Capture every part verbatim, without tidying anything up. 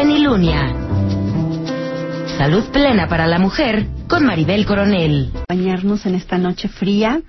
Plenilunea. Salud plena para la mujer con Maribel Coronel. Bañarnos en esta noche fría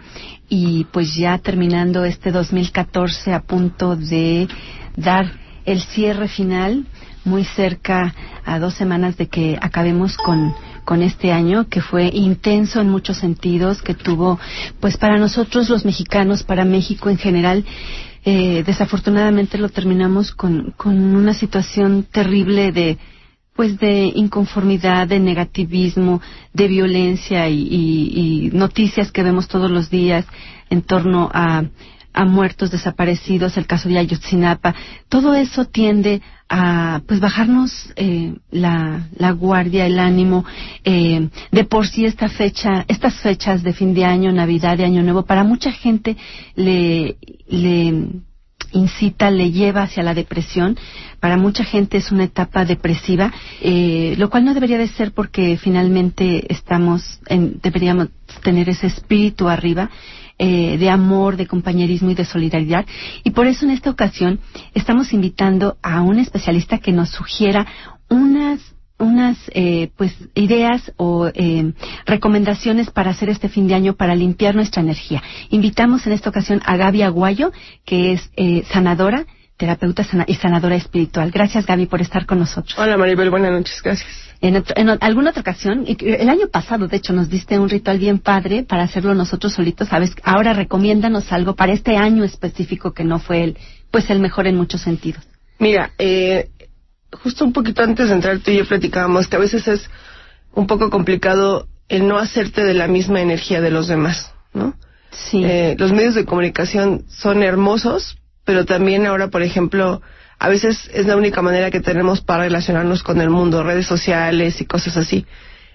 y pues ya terminando este dos mil catorce, a punto de dar el cierre final, muy cerca a dos semanas de que acabemos con con este año que fue intenso en muchos sentidos, que tuvo pues para nosotros los mexicanos, para México en general, eh, desafortunadamente lo terminamos con con una situación terrible de pues de inconformidad, de negativismo, de violencia y, y, y noticias que vemos todos los días en torno a a muertos, desaparecidos, el caso de Ayotzinapa. Todo eso tiende a pues bajarnos eh, la, la guardia, el ánimo. Eh, de por sí esta fecha, estas fechas de fin de año, Navidad y Año Nuevo, para mucha gente le, le incita, le lleva hacia la depresión. Para mucha gente es una etapa depresiva, eh, lo cual no debería de ser, porque finalmente estamos en, deberíamos tener ese espíritu arriba, eh, de amor, de compañerismo y de solidaridad. Y por eso en esta ocasión estamos invitando a un especialista que nos sugiera unas unas eh, pues ideas o eh, recomendaciones para hacer este fin de año para limpiar nuestra energía. Invitamos en esta ocasión a Gaby Aguayo, que es eh, sanadora, terapeuta sana y sanadora espiritual. Gracias, Gaby, por estar con nosotros. Hola, Maribel, buenas noches, gracias. En, otro, en alguna otra ocasión, el año pasado, de hecho, nos diste un ritual bien padre para hacerlo nosotros solitos. ¿Sabes? Ahora recomiéndanos algo para este año específico que no fue el, pues el mejor en muchos sentidos. Mira, eh, justo un poquito antes de entrar, tú y yo platicábamos que a veces es un poco complicado el no hacerte de la misma energía de los demás, ¿no? Sí. Eh, los medios de comunicación son hermosos, pero también ahora, por ejemplo, a veces es la única manera que tenemos para relacionarnos con el mundo, redes sociales y cosas así.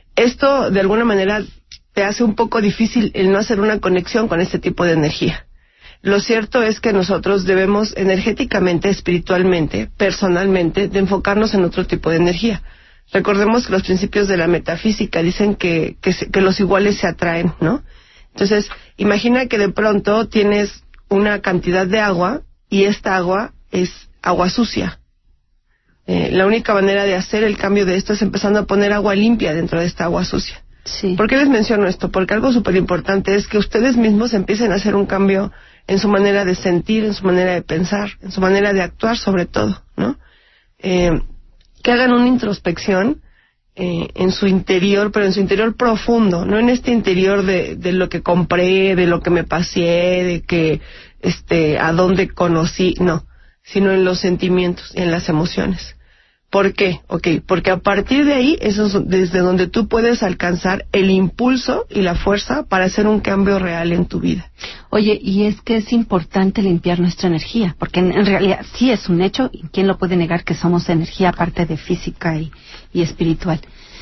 Esto, de alguna manera, te hace un poco difícil el no hacer una conexión con este tipo de energía. Lo cierto es que nosotros debemos energéticamente, espiritualmente, personalmente, de enfocarnos en otro tipo de energía. Recordemos que los principios de la metafísica dicen que, que, se, que los iguales se atraen, ¿no? Entonces, imagina que de pronto tienes una cantidad de agua y esta agua es agua sucia. Eh, la única manera de hacer el cambio de esto es empezando a poner agua limpia dentro de esta agua sucia. Sí. ¿Por qué les menciono esto? Porque algo súper importante es que ustedes mismos empiecen a hacer un cambio en su manera de sentir, en su manera de pensar, en su manera de actuar sobre todo, ¿no? Eh, que hagan una introspección eh, en su interior, pero en su interior profundo, no en este interior de, de lo que compré, de lo que me pasé, de que, este, a dónde conocí, no, sino en los sentimientos, en las emociones. ¿Por qué? Okay, porque a partir de ahí, eso es desde donde tú puedes alcanzar el impulso y la fuerza para hacer un cambio real en tu vida. Oye, y es que es importante limpiar nuestra energía, porque en, en realidad sí es un hecho, y quién lo puede negar que somos energía aparte de física y, y espiritual.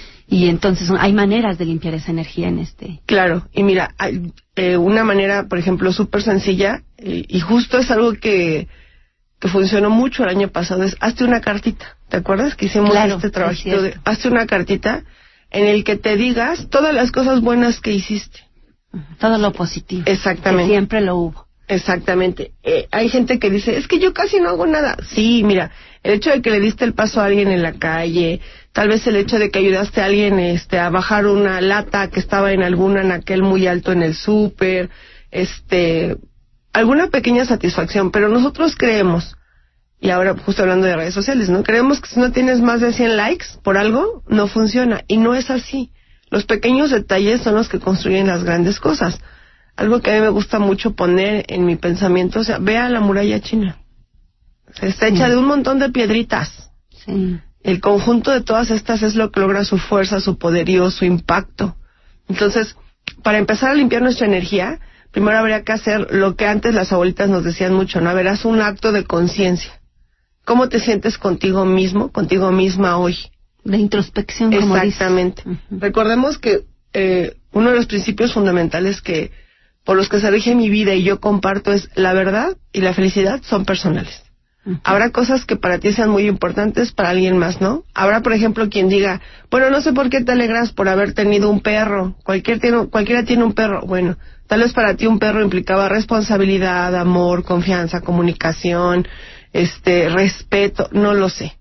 Y entonces hay maneras de limpiar esa energía en este. Claro, y mira, hay, eh, una manera, por ejemplo, súper sencilla, eh, y justo es algo que, que funcionó mucho el año pasado, es hazte una cartita. ¿Te acuerdas que hicimos claro, este trabajito de hazte una cartita en el que te digas todas las cosas buenas que hiciste? Todo lo positivo. Exactamente. Que siempre lo hubo. Exactamente. Eh, hay gente que dice, es que yo casi no hago nada. Sí, mira, el hecho de que le diste el paso a alguien en la calle, tal vez el hecho de que ayudaste a alguien este, a bajar una lata que estaba en algún anaquel muy alto en el súper, este, alguna pequeña satisfacción, pero nosotros creemos, y ahora justo hablando de redes sociales, ¿no? Creemos que si no tienes más de cien likes por algo, no funciona. Y no es así. Los pequeños detalles son los que construyen las grandes cosas. Algo que a mí me gusta mucho poner en mi pensamiento, o sea, vea la muralla china. O sea, está hecha sí. de un montón de piedritas. Sí. El conjunto de todas estas es lo que logra su fuerza, su poderío, su impacto. Entonces, para empezar a limpiar nuestra energía, primero habría que hacer lo que antes las abuelitas nos decían mucho, ¿no? A ver, haz un acto de conciencia. ¿Cómo te sientes contigo mismo, contigo misma hoy? De introspección, como dices. Exactamente. Uh-huh. Recordemos que eh, uno de los principios fundamentales que por los que se rige mi vida y yo comparto es la verdad y la felicidad son personales. Uh-huh. Habrá cosas que para ti sean muy importantes, para alguien más no. Habrá, por ejemplo, quien diga, bueno, no sé por qué te alegras por haber tenido un perro. Cualquier tiene, cualquiera tiene un perro. Bueno, tal vez para ti un perro implicaba responsabilidad, amor, confianza, comunicación, este, respeto, no lo sé.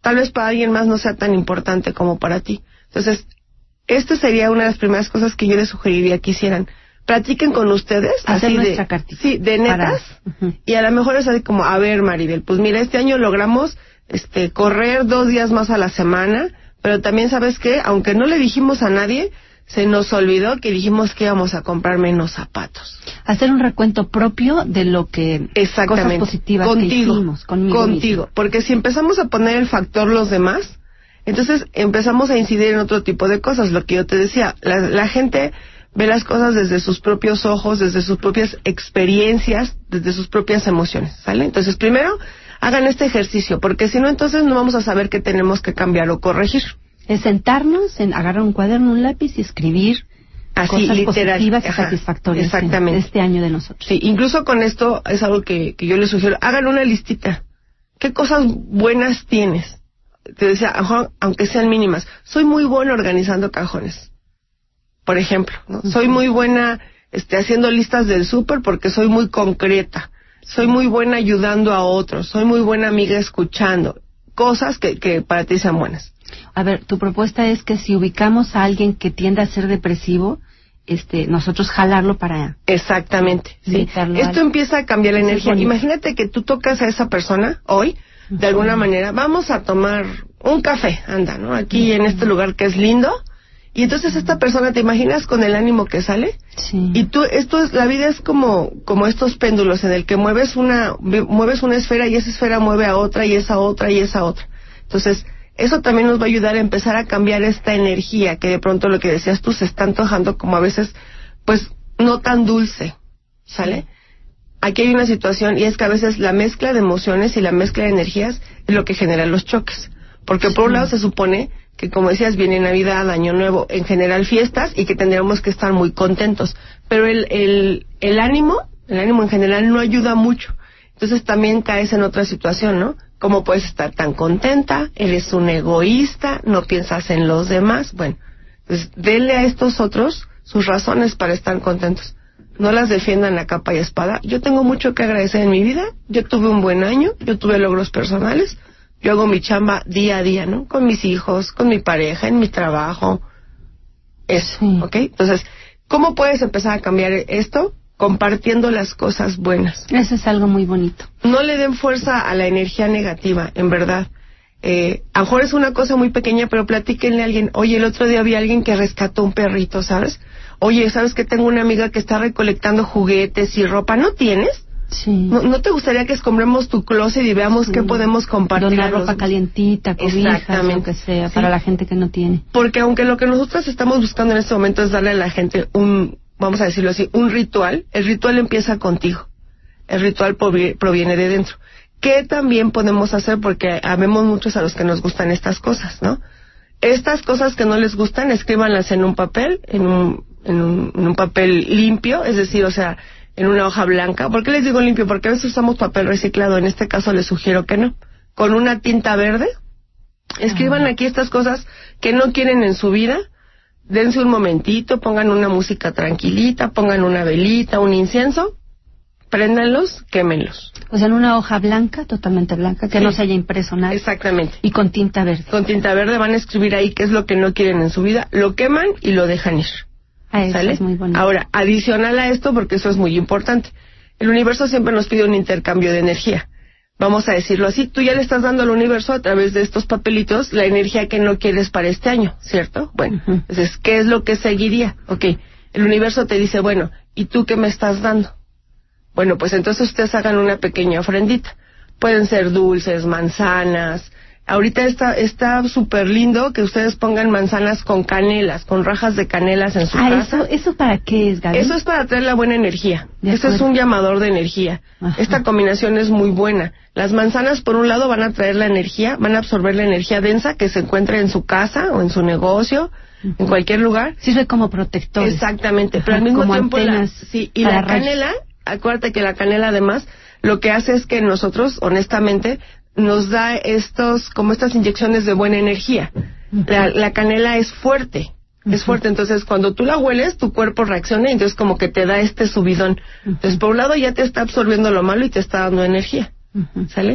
tal vez para alguien más no sea tan importante como para ti. Entonces, esto sería una de las primeras cosas que yo les sugeriría que hicieran. Platiquen con ustedes, hacer así nuestra de, cartita sí, de netas, para... uh-huh. Y a lo mejor es así como, a ver, Maribel, pues mira, este año logramos este correr dos días más a la semana, pero también, ¿sabes qué? Aunque no le dijimos a nadie, se nos olvidó que dijimos que íbamos a comprar menos zapatos. Hacer un recuento propio de lo que... Exactamente. Cosas positivas contigo, que hicimos, conmigo Contigo, mismo. Porque si empezamos a poner el factor los demás, entonces empezamos a incidir en otro tipo de cosas, lo que yo te decía, la, la gente ve las cosas desde sus propios ojos, desde sus propias experiencias, desde sus propias emociones, ¿sale? Entonces, primero, hagan este ejercicio, porque si no, entonces no vamos a saber qué tenemos que cambiar o corregir. Es sentarnos, en, agarrar un cuaderno, un lápiz y escribir Así, cosas literal, positivas y ajá, satisfactorias exactamente. de este año de nosotros. Sí, incluso con esto es algo que, que yo les sugiero, hagan una listita. ¿Qué cosas buenas tienes? Te decía, aunque sean mínimas, soy muy buena organizando cajones, por ejemplo, ¿no? Uh-huh. Soy muy buena este, haciendo listas del súper porque soy muy concreta, soy muy buena ayudando a otros, soy muy buena amiga escuchando, cosas que, que para ti sean buenas. A ver, tu propuesta es que si ubicamos a alguien que tiende a ser depresivo, este, nosotros jalarlo para... Exactamente, sí. Esto empieza a cambiar la energía. Imagínate que tú tocas a esa persona hoy, de alguna manera, vamos a tomar un café, anda, ¿no? Aquí en este lugar que es lindo, y entonces esta persona, ¿te imaginas con el ánimo que sale? Sí. Y tú, esto es, la vida es como, como estos péndulos en el que mueves una, mueves una esfera y esa esfera mueve a otra y esa otra y esa otra. Entonces, eso también nos va a ayudar a empezar a cambiar esta energía que de pronto lo que decías tú se está antojando como a veces, pues, no tan dulce, ¿sale? Aquí hay una situación y es que a veces la mezcla de emociones y la mezcla de energías es lo que genera los choques. Porque por un lado se supone que, como decías, viene Navidad, Año Nuevo, en general fiestas y que tendríamos que estar muy contentos. Pero el, el, el ánimo, el ánimo en general no ayuda mucho. Entonces también caes en otra situación, ¿no? ¿Cómo puedes estar tan contenta? Eres un egoísta, no piensas en los demás. Bueno, pues denle a estos otros sus razones para estar contentos. No las defiendan a capa y espada. Yo tengo mucho que agradecer en mi vida. Yo tuve un buen año, yo tuve logros personales. Yo hago mi chamba día a día, ¿no? Con mis hijos, con mi pareja, en mi trabajo. Eso, sí. ¿Ok? Entonces, ¿cómo puedes empezar a cambiar esto? Compartiendo las cosas buenas. Eso es algo muy bonito. No le den fuerza a la energía negativa, en verdad. Eh, a lo mejor es una cosa muy pequeña, pero platíquenle a alguien. Oye, el otro día vi a alguien que rescató un perrito, ¿sabes? Oye, ¿sabes que tengo una amiga que está recolectando juguetes y ropa? ¿No tienes? Sí. ¿No, ¿No te gustaría que escombremos tu closet y veamos sí. qué podemos compartir? Donar ropa calientita, cobijas, lo que sea, sí. para la gente que no tiene. Porque aunque lo que nosotros estamos buscando en este momento es darle a la gente un, vamos a decirlo así, un ritual, el ritual empieza contigo. El ritual proviene de dentro. ¿Qué también podemos hacer? Porque habemos muchos a los que nos gustan estas cosas, ¿no? Estas cosas que no les gustan, escríbanlas en un papel, en un, en un, en un papel limpio, es decir, o sea, en una hoja blanca. ¿Por qué les digo limpio? Porque a veces usamos papel reciclado, en este caso les sugiero que no. Con una tinta verde, escriban aquí estas cosas que no quieren en su vida, dense un momentito, pongan una música tranquilita, pongan una velita, un incienso, préndanlos, quémenlos. O sea, en una hoja blanca, totalmente blanca, que sí. no se haya impreso nada. Exactamente. Y con tinta verde. Con tinta verde van a escribir ahí qué es lo que no quieren en su vida, lo queman y lo dejan ir. Ah, eso ¿Sale? Es muy bonito. Ahora, adicional a esto, porque eso es muy importante, el universo siempre nos pide un intercambio de energía. Vamos a decirlo así, tú ya le estás dando al universo a través de estos papelitos la energía que no quieres para este año, ¿cierto? Bueno, uh-huh. entonces, ¿qué es lo que seguiría? Ok, el universo te dice, bueno, ¿y tú qué me estás dando? Bueno, pues entonces ustedes hagan una pequeña ofrendita. Pueden ser dulces, manzanas. Ahorita está está súper lindo que ustedes pongan manzanas con canelas, con rajas de canelas en su ah, casa. ¿eso, ¿eso para qué es, Gaby? Eso es para traer la buena energía. Eso es un llamador de energía. Ajá. Esta combinación es muy buena. Las manzanas, por un lado, van a traer la energía, van a absorber la energía densa que se encuentra en su casa o en su negocio, uh-huh. en cualquier lugar. Sirve como protector. Exactamente, Ajá, pero al mismo como tiempo... Antenas La, sí, y la canela... Acuérdate que la canela además lo que hace es que nosotros, honestamente, nos da estos, como estas inyecciones de buena energía. Uh-huh. La, la canela es fuerte, uh-huh. es fuerte, entonces cuando tú la hueles, tu cuerpo reacciona y entonces como que te da este subidón. Uh-huh. Entonces por un lado ya te está absorbiendo lo malo y te está dando energía, uh-huh. ¿sale?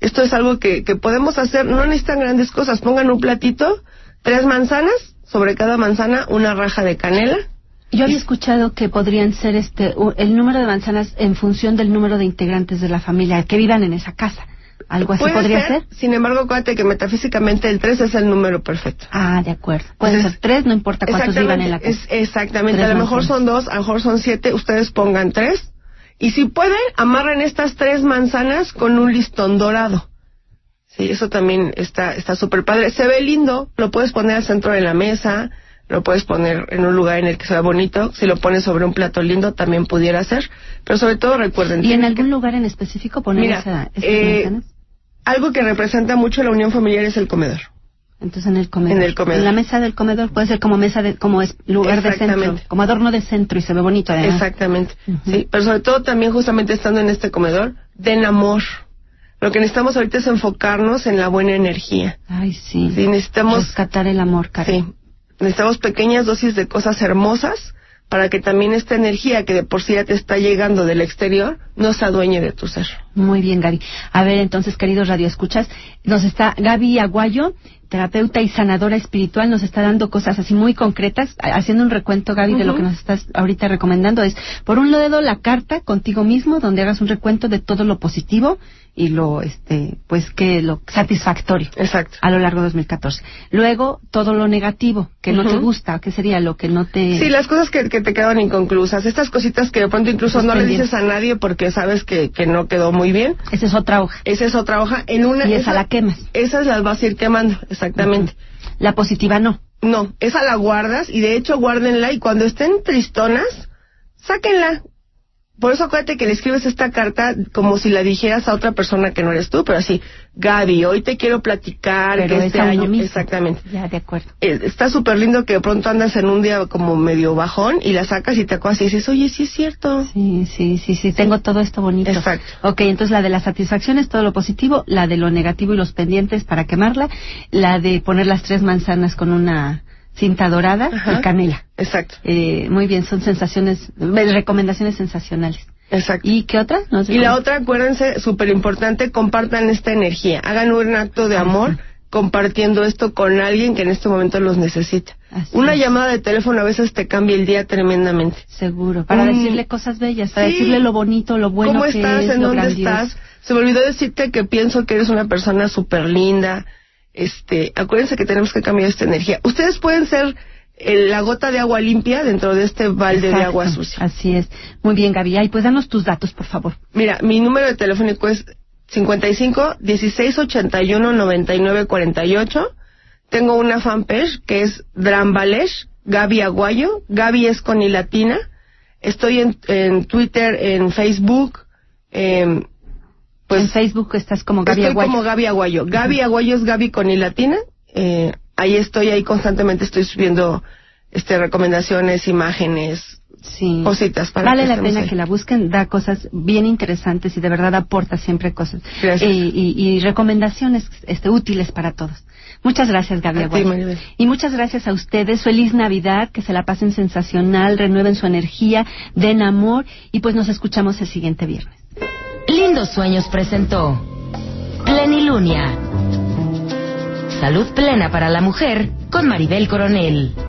Esto es algo que, que podemos hacer, no necesitan grandes cosas. Pongan un platito, tres manzanas, sobre cada manzana una raja de canela. Yo había escuchado que podrían ser este el número de manzanas en función del número de integrantes de la familia que vivan en esa casa. ¿Algo así Puede podría ser, ser? Sin embargo, acuérdate que metafísicamente el tres es el número perfecto. Ah, de acuerdo. Pueden Entonces, ser tres, no importa cuántos vivan en la casa. Es, exactamente, Tres a lo mejor manzanas. son dos, a lo mejor son siete, ustedes pongan tres. Y si pueden, amarren estas tres manzanas con un listón dorado. Sí, eso también está está súper padre. Se ve lindo, lo puedes poner al centro de la mesa, lo puedes poner en un lugar en el que se vea bonito. Si lo pones sobre un plato lindo, también pudiera ser. Pero sobre todo, recuerden... ¿Y en algún que... lugar en específico poner Mira, esa, esas eh, manzanas? Algo que representa mucho la unión familiar es el comedor. Entonces en el comedor. En el comedor. En la mesa del comedor puede ser como mesa de, como es lugar de centro, Exactamente. como adorno de centro y se ve bonito además. Exactamente. Ujú. Sí, pero sobre todo también justamente estando en este comedor, den amor. Lo que necesitamos ahorita es enfocarnos en la buena energía. Ay, sí. Sí, necesitamos... Rescatar el amor, Karen. Sí, necesitamos pequeñas dosis de cosas hermosas para que también esta energía que de por sí ya te está llegando del exterior no se adueñe de tu ser. Muy bien, Gaby. A ver, entonces, queridos radioescuchas, nos está Gaby Aguayo, terapeuta y sanadora espiritual, nos está dando cosas así muy concretas, haciendo un recuento, Gaby, uh-huh. de lo que nos estás ahorita recomendando. Es, por un lado, la carta contigo mismo, donde hagas un recuento de todo lo positivo y lo, este, pues, que lo satisfactorio. Exacto. A lo largo de dos mil catorce. Luego, todo lo negativo, que uh-huh. no te gusta, que sería lo que no te... Sí, las cosas que, que te quedan inconclusas, estas cositas que de pronto incluso no le dices a nadie porque sabes que, que no quedó muy bien. Esa es otra hoja. Esa es otra hoja. En una, y esa, esa la quemas. Esas las vas a ir quemando, exactamente. Uh-huh. La positiva no. No, esa la guardas y de hecho guárdenla y cuando estén tristonas, sáquenla. Por eso acuérdate que le escribes esta carta como si la dijeras a otra persona que no eres tú, pero así, Gaby, hoy te quiero platicar pero que este año... Mismo. Exactamente. Ya, de acuerdo. Eh, está súper lindo que de pronto andas en un día como medio bajón y la sacas y te acuerdas y dices, oye, sí es cierto. Sí, sí, sí, sí, tengo todo esto bonito. Exacto. Ok, entonces la de las satisfacciones, todo lo positivo, la de lo negativo y los pendientes para quemarla, la de poner las tres manzanas con una... cinta dorada. Ajá. Y canela. Exacto. Eh, muy bien, son sensaciones, recomendaciones sensacionales. Exacto. ¿Y qué otra? No sé y cómo. La otra, acuérdense, súper importante, compartan esta energía. Hagan un acto de amor Ajá. compartiendo esto con alguien que en este momento los necesita. Así Una es. llamada de teléfono a veces te cambia el día tremendamente. Seguro. Para mm. decirle cosas bellas, para sí. decirle lo bonito, lo bueno ¿Cómo que estás? es, ¿En lo dónde grandioso. estás? Se me olvidó decirte que pienso que eres una persona súper linda. Este, acuérdense que tenemos que cambiar esta energía. Ustedes pueden ser eh, la gota de agua limpia dentro de este balde Exacto, de agua sucia. Así es. Muy bien, Gaby. Ay, pues danos tus datos, por favor. Mira, mi número de telefónico es cincuenta y cinco, dieciséis, ochenta y uno, noventa y nueve, cuarenta y ocho. Tengo una fanpage que es Drambalesh, Gaby Aguayo. Gaby es con i latina. Estoy en, en Twitter, en Facebook. Eh, pues en Facebook estás como Gaby estoy Aguayo. como Gaby Aguayo. Gaby Aguayo es Gaby con i latina. Eh, ahí estoy, ahí constantemente estoy subiendo este recomendaciones, imágenes, sí. cositas para vale que la pena ahí. que la busquen, da cosas bien interesantes y de verdad aporta siempre cosas gracias. Eh, y, y recomendaciones este, útiles para todos. Muchas gracias, Gaby Aguayo. Y muchas gracias a ustedes. Feliz Navidad, que se la pasen sensacional, renueven su energía, den amor y pues nos escuchamos el siguiente viernes. Lindos Sueños presentó Plenilunia. Salud plena para la mujer con Maribel Coronel.